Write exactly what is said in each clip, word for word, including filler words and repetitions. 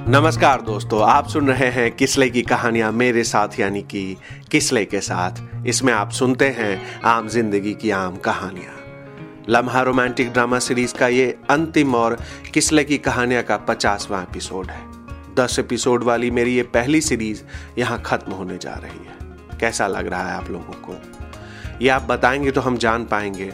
नमस्कार दोस्तों, आप सुन रहे हैं किसले की कहानियां मेरे साथ यानी कि किसले के साथ। इसमें आप सुनते हैं आम जिंदगी की आम कहानियां। लम्हा रोमांटिक ड्रामा सीरीज का ये अंतिम और किसले की कहानियां का पचासवां एपिसोड है। दस एपिसोड वाली मेरी ये पहली सीरीज यहाँ खत्म होने जा रही है। कैसा लग रहा है आप लोगों को? ये आप बताएंगे तो हम जान पाएंगे।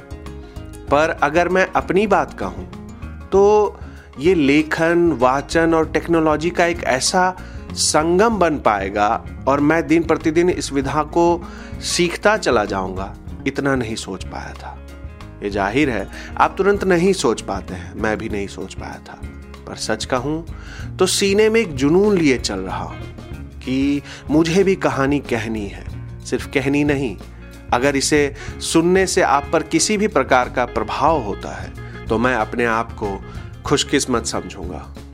पर अगर मैं अपनी बात कहूँ तो ये लेखन, वाचन और टेक्नोलॉजी का एक ऐसा संगम बन पाएगा और मैं दिन प्रतिदिन इस विधा को सीखता चला जाऊंगा, इतना नहीं सोच पाया था। ये जाहिर है आप तुरंत नहीं सोच पाते हैं, मैं भी नहीं सोच पाया था। पर सच कहूं तो सीने में एक जुनून लिए चल रहा हूं कि मुझे भी कहानी कहनी है। सिर्फ कहनी नहीं, अगर इसे सुनने से आप पर किसी भी प्रकार का प्रभाव होता है तो मैं अपने आप को खुशकिस्मत समझूंगा।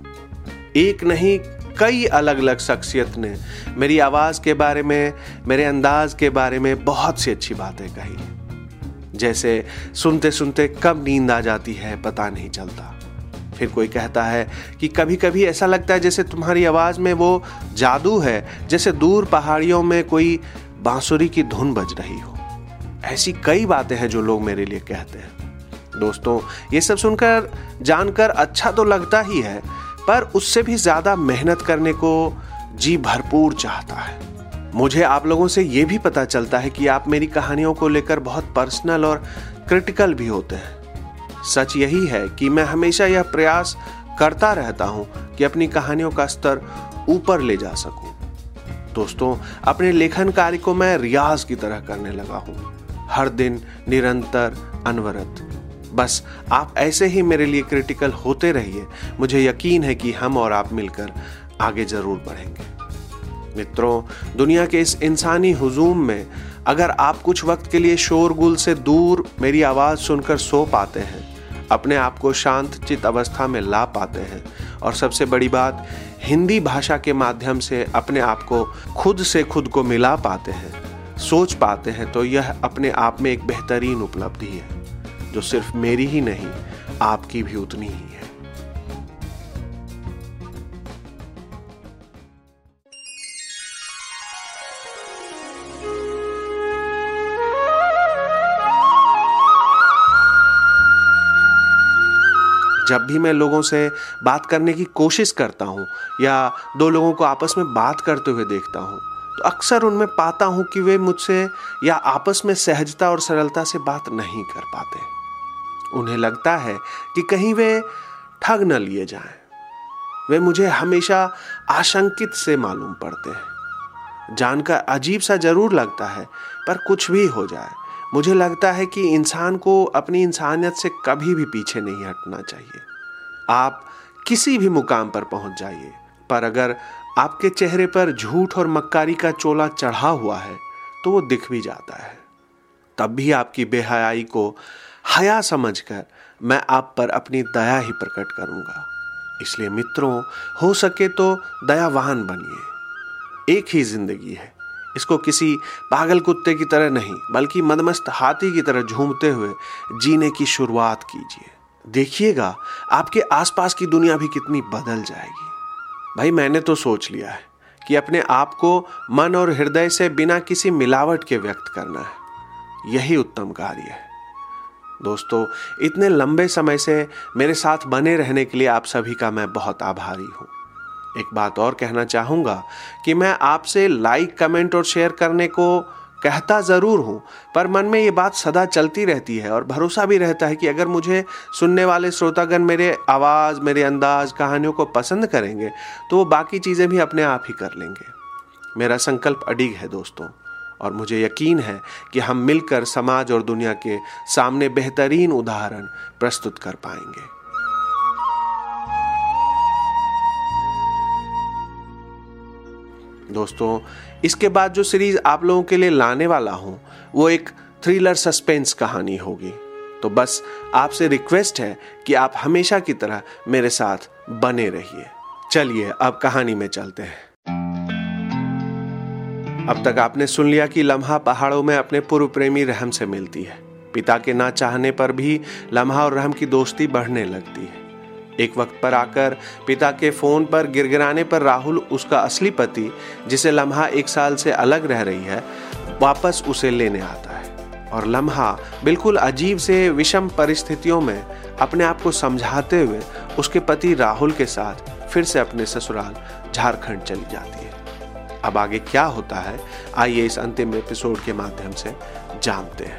एक नहीं कई अलग अलग शख्सियत ने मेरी आवाज के बारे में, मेरे अंदाज के बारे में बहुत सी अच्छी बातें कही। जैसे सुनते सुनते कब नींद आ जाती है पता नहीं चलता। फिर कोई कहता है कि कभी कभी ऐसा लगता है जैसे तुम्हारी आवाज में वो जादू है, जैसे दूर पहाड़ियों में कोई बांसुरी की धुन बज रही हो। ऐसी कई बातें हैं जो लोग मेरे लिए कहते हैं। दोस्तों, ये सब सुनकर जानकर अच्छा तो लगता ही है, पर उससे भी ज्यादा मेहनत करने को जी भरपूर चाहता है। मुझे आप लोगों से ये भी पता चलता है कि आप मेरी कहानियों को लेकर बहुत पर्सनल और क्रिटिकल भी होते हैं। सच यही है कि मैं हमेशा यह प्रयास करता रहता हूं कि अपनी कहानियों का स्तर ऊपर ले जा सकूं। दोस्तों, अपने लेखन कार्य को मैं रियाज की तरह करने लगा हूं, हर दिन निरंतर अनवरत। बस आप ऐसे ही मेरे लिए क्रिटिकल होते रहिए। मुझे यकीन है कि हम और आप मिलकर आगे जरूर बढ़ेंगे। मित्रों, दुनिया के इस इंसानी हुजूम में अगर आप कुछ वक्त के लिए शोरगुल से दूर मेरी आवाज सुनकर सो पाते हैं, अपने आप को शांत चित्त अवस्था में ला पाते हैं और सबसे बड़ी बात हिंदी भाषा के माध्यम से अपने आप को खुद से खुद को मिला पाते हैं, सोच पाते हैं, तो यह अपने आप में एक बेहतरीन उपलब्धि है जो सिर्फ मेरी ही नहीं आपकी भी उतनी ही है। जब भी मैं लोगों से बात करने की कोशिश करता हूं या दो लोगों को आपस में बात करते हुए देखता हूं तो अक्सर उनमें पाता हूं कि वे मुझसे या आपस में सहजता और सरलता से बात नहीं कर पाते। उन्हें लगता है कि कहीं वे ठग न लिए जाएं। वे मुझे हमेशा आशंकित से मालूम पड़ते हैं। जानकर अजीब सा जरूर लगता है, पर कुछ भी हो जाए, मुझे लगता है कि इंसान को अपनी इंसानियत से कभी भी पीछे नहीं हटना चाहिए। आप किसी भी मुकाम पर पहुंच जाइए, पर अगर आपके चेहरे पर झूठ और मक्कारी का चोला चढ़ा हुआ है तो वो दिख भी जाता है। तब भी आपकी बेहयाई को हया समझकर मैं आप पर अपनी दया ही प्रकट करूंगा। इसलिए मित्रों, हो सके तो दयावान बनिए। एक ही जिंदगी है, इसको किसी पागल कुत्ते की तरह नहीं बल्कि मदमस्त हाथी की तरह झूमते हुए जीने की शुरुआत कीजिए। देखिएगा आपके आसपास की दुनिया भी कितनी बदल जाएगी। भाई, मैंने तो सोच लिया है कि अपने आप को मन और हृदय से बिना किसी मिलावट के व्यक्त करना है। यही उत्तम कार्य है। दोस्तों, इतने लंबे समय से मेरे साथ बने रहने के लिए आप सभी का मैं बहुत आभारी हूं। एक बात और कहना चाहूंगा कि मैं आपसे लाइक, कमेंट और शेयर करने को कहता जरूर हूं, पर मन में ये बात सदा चलती रहती है और भरोसा भी रहता है कि अगर मुझे सुनने वाले श्रोतागण मेरे आवाज, मेरे अंदाज, कहानियों को पसंद करेंगे तो वो बाकी चीजें भी अपने आप ही कर लेंगे। मेरा संकल्प अडिग है दोस्तों, और मुझे यकीन है कि हम मिलकर समाज और दुनिया के सामने बेहतरीन उदाहरण प्रस्तुत कर पाएंगे। दोस्तों, इसके बाद जो सीरीज आप लोगों के लिए लाने वाला हूं वो एक थ्रिलर सस्पेंस कहानी होगी। तो बस आपसे रिक्वेस्ट है कि आप हमेशा की तरह मेरे साथ बने रहिए। चलिए अब कहानी में चलते हैं। अब तक आपने सुन लिया कि लम्हा पहाड़ों में अपने पूर्व प्रेमी रहम से मिलती है। पिता के ना चाहने पर भी लम्हा और रहम की दोस्ती बढ़ने लगती है। एक वक्त पर आकर पिता के फोन पर गिड़गिड़ाने पर राहुल उसका असली पति, जिसे लम्हा एक साल से अलग रह रही है, वापस उसे लेने आता है और लम्हा बिल्कुल अजीब से विषम परिस्थितियों में अपने आप को समझाते हुए उसके पति राहुल के साथ फिर से अपने ससुराल झारखंड चली जाती है। अब आगे क्या होता है, आइए इस अंतिम एपिसोड के माध्यम से जानते हैं।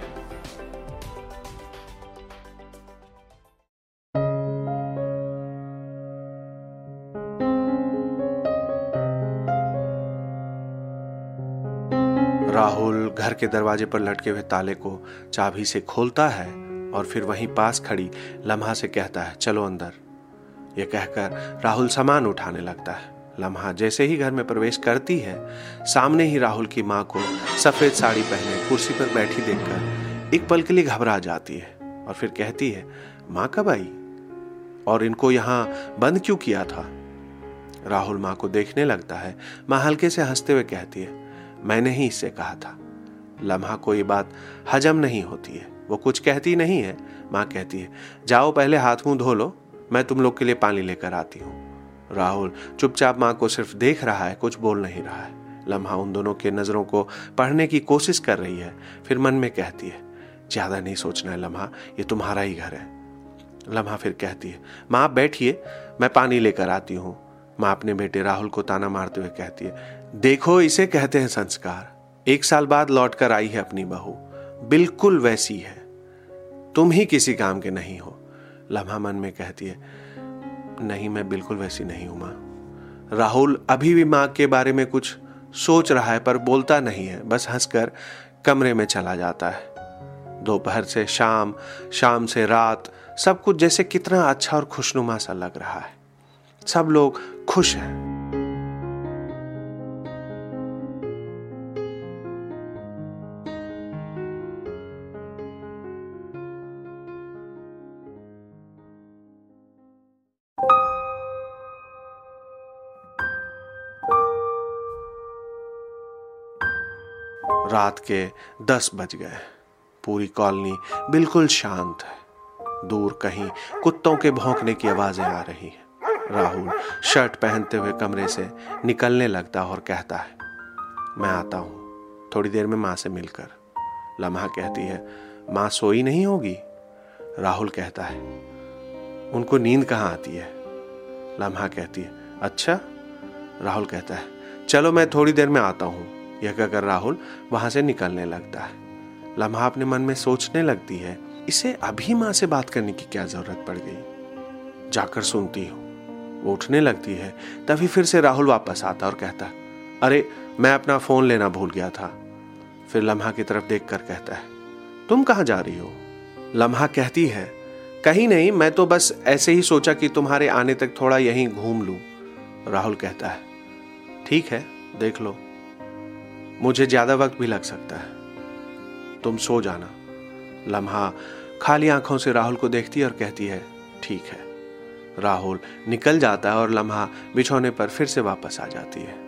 राहुल घर के दरवाजे पर लटके हुए ताले को चाबी से खोलता है और फिर वहीं पास खड़ी लम्हा से कहता है, चलो अंदर। यह कहकर राहुल सामान उठाने लगता है। लम्हा जैसे ही घर में प्रवेश करती है, सामने ही राहुल की माँ को सफेद साड़ी पहने कुर्सी पर बैठी देखकर एक पल के लिए घबरा जाती है और फिर कहती है, माँ कब आई और इनको यहाँ बंद क्यों किया था? राहुल माँ को देखने लगता है। माँ हल्के से हंसते हुए कहती है, मैंने ही इससे कहा था। लम्हा को ये बात हजम नहीं होती है, वो कुछ कहती नहीं है। माँ कहती है, जाओ पहले हाथ मुंह धो लो, मैं तुम लोग के लिए पानी लेकर आती हूँ। राहुल चुपचाप माँ को सिर्फ देख रहा है, कुछ बोल नहीं रहा है। लम्हा उन दोनों के नजरों को पढ़ने की कोशिश कर रही है, फिर मन में कहती है, ज्यादा नहीं सोचना है लम्हा, ये तुम्हारा ही घर है। लम्हा फिर कहती है, माँ आप बैठिए, मैं पानी लेकर आती हूँ। माँ अपने बेटे राहुल को ताना मारते हुए कहती है, देखो इसे कहते हैं संस्कार। एक साल बाद लौट कर आई है अपनी बहू, बिल्कुल वैसी है, तुम ही किसी काम के नहीं हो। लम्हा मन में कहती है, नहीं मैं बिल्कुल वैसी नहीं हूं माँ। राहुल अभी भी माँ के बारे में कुछ सोच रहा है पर बोलता नहीं है, बस हंसकर कमरे में चला जाता है। दोपहर से शाम, शाम से रात, सब कुछ जैसे कितना अच्छा और खुशनुमा सा लग रहा है। सब लोग खुश हैं। रात के दस बज गए। पूरी कॉलोनी बिल्कुल शांत है। दूर कहीं कुत्तों के भौंकने की आवाजें आ रही हैं। राहुल शर्ट पहनते हुए कमरे से निकलने लगता और कहता है, मैं आता हूँ थोड़ी देर में माँ से मिलकर। लम्हा कहती है, माँ सोई नहीं होगी? राहुल कहता है, उनको नींद कहाँ आती है? लम्हा कहती है, अच्छा। राहुल कहता है, चलो मैं थोड़ी देर में आता हूँ। यह कहकर राहुल वहां से निकलने लगता है। लम्हा अपने मन में सोचने लगती है, इसे अभी माँ से बात करने की क्या जरूरत पड़ गई, जाकर सुनती हूँ। वो उठने लगती है, तभी फिर से राहुल वापस आता और कहता, अरे मैं अपना फोन लेना भूल गया था। फिर लम्हा की तरफ देखकर कहता है, तुम कहाँ जा रही हो? लम्हा कहती है, कहीं नहीं, मैं तो बस ऐसे ही सोचा कि तुम्हारे आने तक थोड़ा यहीं घूम लूं। राहुल कहता है, ठीक है देख लो, मुझे ज्यादा वक्त भी लग सकता है, तुम सो जाना। लम्हा खाली आंखों से राहुल को देखती है और कहती है, ठीक है। राहुल निकल जाता है और लम्हा बिछौने पर फिर से वापस आ जाती है।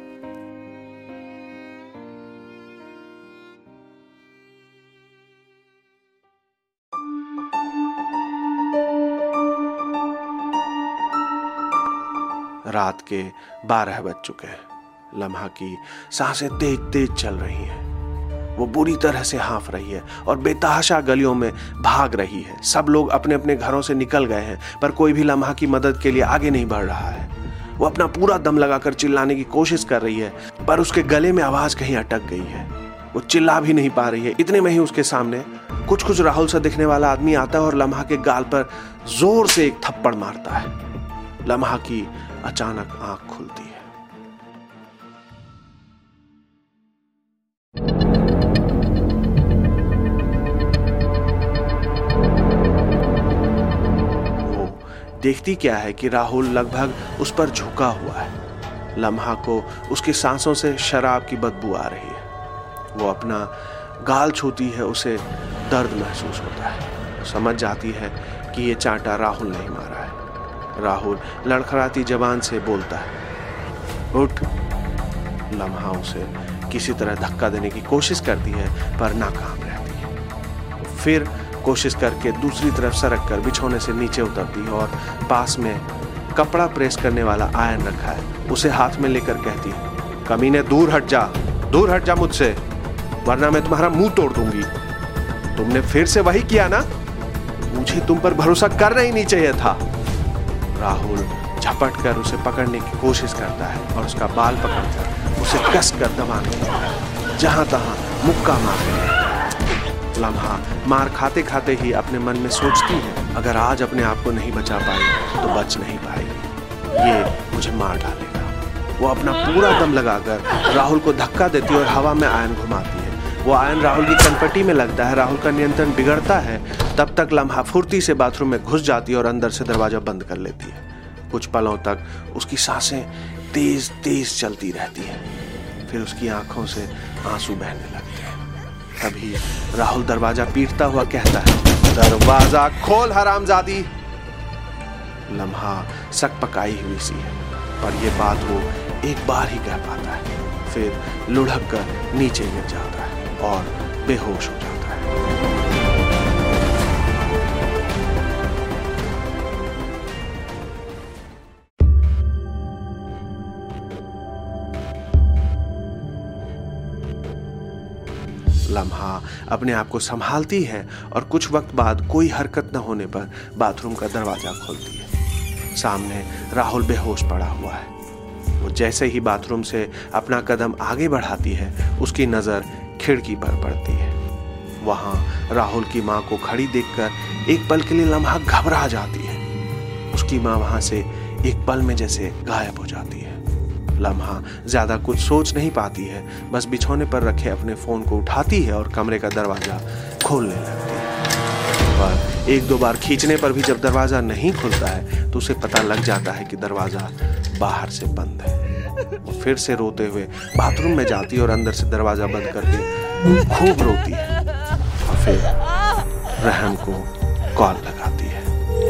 रात के बारह बज चुके हैं। लम्हा की सांसें तेज तेज चल रही हैं। वो बुरी तरह से हाँफ रही है और बेतहाशा गलियों में भाग रही है। सब लोग अपने अपने घरों से निकल गए हैं, पर कोई भी लम्हा की मदद के लिए आगे नहीं बढ़ रहा है। वो अपना पूरा दम लगाकर चिल्लाने की कोशिश कर रही है, पर उसके गले में आवाज कहीं अटक गई है। वो चिल्ला भी नहीं पा रही है। इतने में ही उसके सामने कुछ कुछ राहुल सा दिखने वाला आदमी आता है और लम्हा के गाल पर जोर से एक थप्पड़ मारता है। लम्हा की अचानक आंख खुलती है। देखती क्या है कि राहुल लगभग उस पर झुका हुआ है। लम्हा को उसकी सांसों से शराब की बदबू आ रही है। वो अपना गाल छूती है, उसे दर्द महसूस होता है। समझ जाती है कि ये चांटा राहुल नहीं मारा है। राहुल लड़खड़ाती जबान से बोलता है, उठ। लम्हा उसे किसी तरह धक्का देने की कोशिश करती है, पर नाकाम रहती है। फिर कोशिश करके दूसरी तरफ सरक कर बिछौने से नीचे उतरती है और पास में कपड़ा प्रेस करने वाला आयरन रखा है उसे हाथ में लेकर कहती है, कमीने दूर हट जा, दूर हट जा मुझसे, वरना मैं तुम्हारा मुंह तोड़ दूंगी। तुमने फिर से वही किया ना, मुझे तुम पर भरोसा करना ही नहीं चाहिए था। राहुल झपट कर उसे पकड़ने की कोशिश करता है और उसका बाल पकड़कर उसे कस कर दबाने लगता है, जहां तहां मुक्का मारने लगता है। लम्हा मार खाते खाते ही अपने मन में सोचती है, अगर आज अपने आप को नहीं बचा पाई तो बच नहीं पाएगी, ये मुझे मार डालेगा। वो अपना पूरा दम लगाकर राहुल को धक्का देती है और हवा में आयन घुमाती है। वो आयन राहुल की कनपट्टी में लगता है, राहुल का नियंत्रण बिगड़ता है। तब तक लम्हा फुर्ती से बाथरूम में घुस जाती है और अंदर से दरवाजा बंद कर लेती है। कुछ पलों तक उसकी सांसें तेज तेज चलती रहती है, फिर उसकी आंखों से आंसू बहने लगते हैं। तभी राहुल दरवाजा पीटता हुआ कहता है, दरवाजा खोल हरामजादी। लम्हा सक पकाई हुई सी है, पर यह बात वो एक बार ही कह पाता है, फिर लुढ़क कर नीचे गिर जाता है और बेहोश हो जाता है। लम्हा अपने आप को संभालती है और कुछ वक्त बाद कोई हरकत न होने पर बाथरूम का दरवाजा खोलती है। सामने राहुल बेहोश पड़ा हुआ है। वो जैसे ही बाथरूम से अपना कदम आगे बढ़ाती है, उसकी नजर खिड़की पर पड़ती है। वहां राहुल की मां को खड़ी देखकर एक पल के लिए लम्हा घबरा जाती है। उसकी मां वहां से एक पल में जैसे गायब हो जाती है। लम्हा ज्यादा कुछ सोच नहीं पाती है, बस बिछौने पर रखे अपने फोन को उठाती है और कमरे का दरवाजा खोलने लगती है। पर एक दो बार खींचने पर भी जब दरवाजा नहीं खुलता है तो उसे पता लग जाता है कि दरवाजा बाहर से बंद है। वो फिर से रोते हुए बाथरूम में जाती है और अंदर से दरवाजा बंद करके खूब रोती है और फिर रहम को कॉल लगाती है।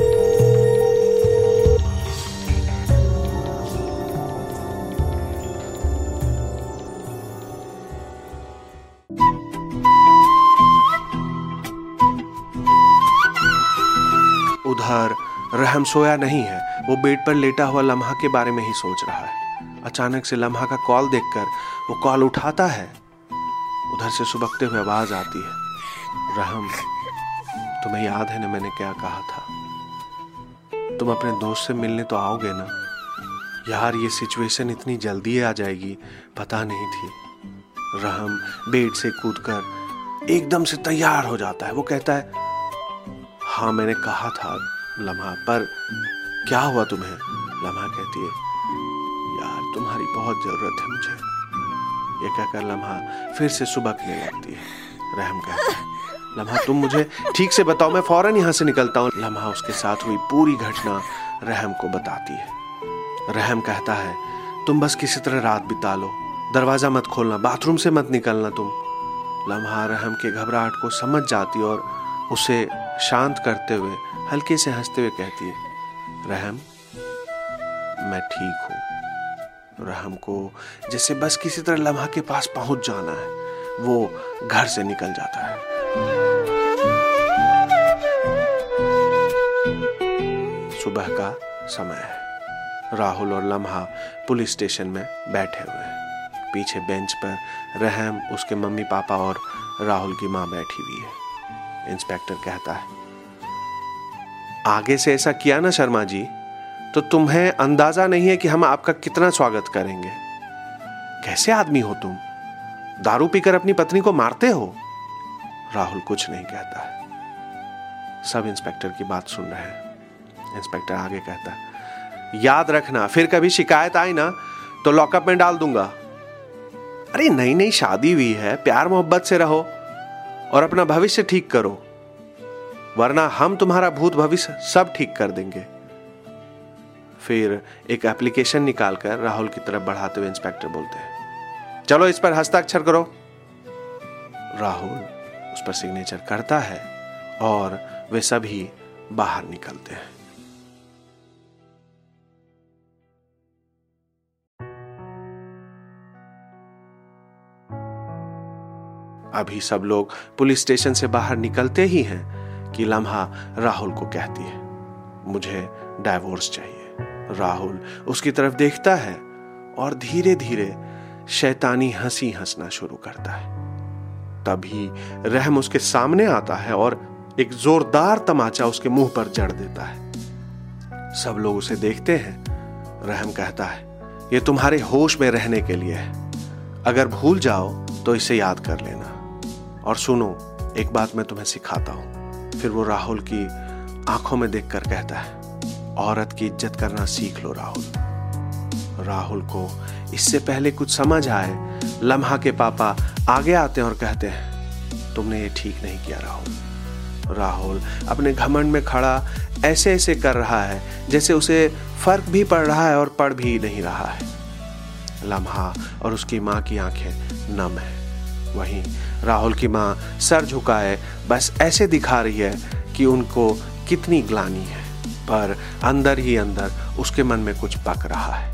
उधर रहम सोया नहीं है, वो बेड पर लेटा हुआ लम्हा के बारे में ही सोच रहा है। अचानक से लम्हा का कॉल देखकर वो कॉल उठाता है। उधर से सुबकते हुए आवाज आती है, रहम, तुम्हें याद है ना मैंने क्या कहा था? तुम अपने दोस्त से मिलने तो आओगे ना? यार ये सिचुएशन इतनी जल्दी आ जाएगी पता नहीं थी। रहम बेड से कूदकर एकदम से तैयार हो जाता है। वो कहता है, हाँ मैंने कहा था लम्हा, पर क्या हुआ तुम्हें? लम्हा कहती है, यार तुम्हारी बहुत जरूरत है मुझे। ये कहकर लम्हा फिर से सुबकने लगती है। रहम कहता है, लम्हा तुम मुझे ठीक से बताओ, मैं फौरन यहाँ से निकलता हूँ। लम्हा उसके साथ हुई पूरी घटना रहम को बताती है। रहम कहता है, तुम बस किसी तरह रात बिता लो, दरवाजा मत खोलना, बाथरूम से मत निकलना तुम। लम्हा रहम के घबराहट को समझ जाती और उसे शांत करते हुए हल्के से हंसते हुए कहती है, रहम मैं ठीक हूं। रहम को जैसे बस किसी तरह लम्हा के पास पहुंच जाना है। वो घर से निकल जाता है। सुबह का समय है। राहुल और लम्हा पुलिस स्टेशन में बैठे हुए हैं। पीछे बेंच पर रहम, उसके मम्मी पापा और राहुल की मां बैठी हुई है। इंस्पेक्टर कहता है, आगे से ऐसा किया ना शर्मा जी, तो तुम्हें अंदाजा नहीं है कि हम आपका कितना स्वागत करेंगे। कैसे आदमी हो तुम? दारू पीकर अपनी पत्नी को मारते हो? राहुल कुछ नहीं कहता है। सब इंस्पेक्टर की बात सुन रहे हैं। इंस्पेक्टर आगे कहता है, याद रखना, फिर कभी शिकायत आई ना तो लॉकअप में डाल दूंगा। अरे नई नई शादी हुई है, प्यार मोहब्बत से रहो और अपना भविष्य ठीक करो, वरना हम तुम्हारा भूत भविष्य सब ठीक कर देंगे। फिर एक एप्लीकेशन निकालकर राहुल की तरफ बढ़ाते हुए इंस्पेक्टर बोलते हैं, चलो इस पर हस्ताक्षर करो। राहुल उस पर सिग्नेचर करता है और वे सभी बाहर निकलते हैं। अभी सब लोग पुलिस स्टेशन से बाहर निकलते ही हैं कि लम्हा राहुल को कहती है, मुझे डाइवोर्स चाहिए, राहुल उसकी तरफ देखता है और धीरे धीरे शैतानी हंसी हंसना शुरू करता है। तभी रहम उसके सामने आता है और एक जोरदार तमाचा उसके मुंह पर जड़ देता है। सब लोग उसे देखते हैं। रहम कहता है, ये तुम्हारे होश में रहने के लिए है, अगर भूल जाओ तो इसे याद कर लेना। और सुनो, एक बात मैं तुम्हें सिखाता हूं। फिर वो राहुल की आंखों में देखकर कहता है, औरत की इज्जत करना सीख लो राहुल। राहुल को इससे पहले कुछ समझ आए, लम्हा के पापा आगे आते हैं और कहते हैं, तुमने ये ठीक नहीं किया राहुल। राहुल अपने घमंड में खड़ा ऐसे ऐसे कर रहा है जैसे उसे फर्क भी पड़ रहा है और पड़ भी नहीं रहा है। लम्हा और उसकी माँ की आंखें नम है। वहीं राहुल की माँ सर झुकाए बस ऐसे दिखा रही है कि उनको कितनी ग्लानि है, पर अंदर ही अंदर उसके मन में कुछ पक रहा है।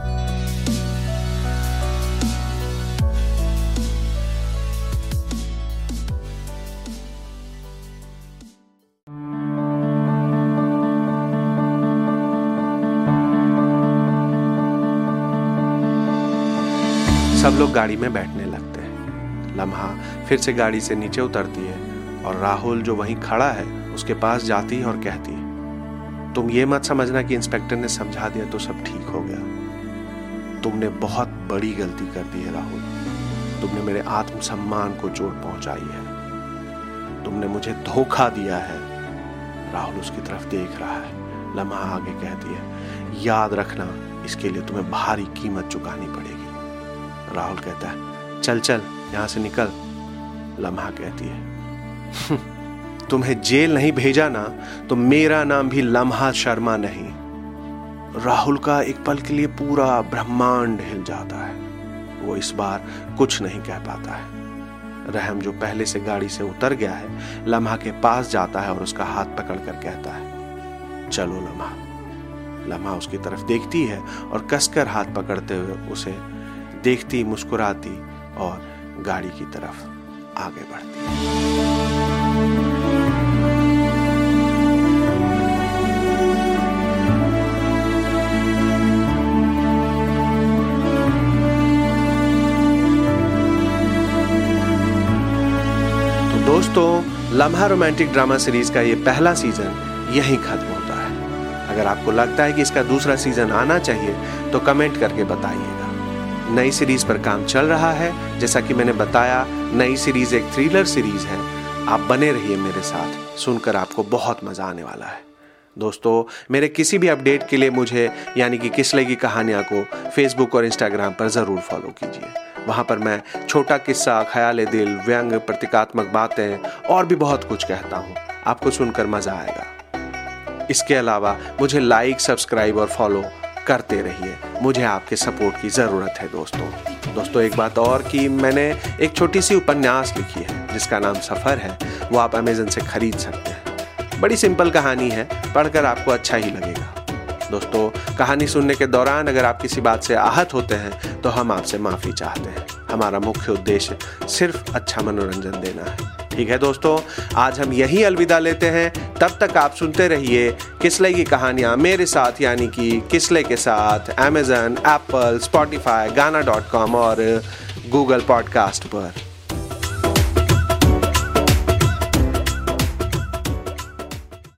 सब लोग गाड़ी में बैठने लगते हैं। लम्हा फिर से गाड़ी से नीचे उतरती है और राहुल जो वहीं खड़ा है उसके पास जाती है और कहती है, तुम ये मत समझना कि इंस्पेक्टर ने समझा दिया तो सब ठीक हो गया। तुमने बहुत बड़ी गलती कर दी है राहुल। तुमने मेरे आत्मसम्मान को चोट पहुंचाई है। तुमने मुझे धोखा दिया है। राहुल उसकी तरफ देख रहा है। लम्हा आगे कहती है, याद रखना, इसके लिए तुम्हें भारी कीमत चुकानी पड़ेगी। राहुल कहता है, चल चल यहां से निकल। लम्हा कहती है, तुम्हें जेल नहीं भेजा ना तो मेरा नाम भी लम्हा शर्मा नहीं। राहुल का एक पल के लिए पूरा ब्रह्मांड हिल जाता है। वो इस बार कुछ नहीं कह पाता है। रहम जो पहले से गाड़ी से उतर गया है, लम्हा के पास जाता है और उसका हाथ पकड़कर कहता है, चलो लम्हा। लम्हा उसकी तरफ देखती है और कसकर हाथ पकड़ते हुए उसे देखती, मुस्कुराती और गाड़ी की तरफ आगे बढ़ती है। तो दोस्तों, लम्हा रोमांटिक ड्रामा सीरीज का ये पहला सीजन यहीं खत्म होता है। अगर आपको लगता है कि इसका दूसरा सीजन आना चाहिए तो कमेंट करके बताइएगा। नई सीरीज पर काम चल रहा है। जैसा कि मैंने बताया, नई सीरीज एक थ्रिलर सीरीज है। आप बने रहिए मेरे साथ, सुनकर आपको बहुत मजा आने वाला है। दोस्तों, मेरे किसी भी अपडेट के लिए मुझे यानी कि किसले की कहानियां को फेसबुक और इंस्टाग्राम पर जरूर फॉलो कीजिए। वहां पर मैं छोटा किस्सा, ख्याल दिल, व्यंग, प्रतीकात्मक बातें और भी बहुत कुछ कहता हूं। आपको सुनकर मजा आएगा। इसके अलावा मुझे लाइक, सब्सक्राइब और फॉलो करते रहिए। मुझे आपके सपोर्ट की जरूरत है दोस्तों। दोस्तों, एक बात और कि मैंने एक छोटी सी उपन्यास लिखी है जिसका नाम सफर है। वो आप अमेज़न से खरीद सकते हैं। बड़ी सिंपल कहानी है, पढ़कर आपको अच्छा ही लगेगा। दोस्तों, कहानी सुनने के दौरान अगर आप किसी बात से आहत होते हैं तो हम आपसे माफी चाहते हैं। हमारा मुख्य उद्देश्य सिर्फ अच्छा मनोरंजन देना है। ठीक है दोस्तों, आज हम यहीं अलविदा लेते हैं। तब तक आप सुनते रहिए किसले की कहानियां मेरे साथ, यानी कि किसले के साथ, Amazon, Apple, Spotify, Gaana dot com और गूगल पॉडकास्ट पर।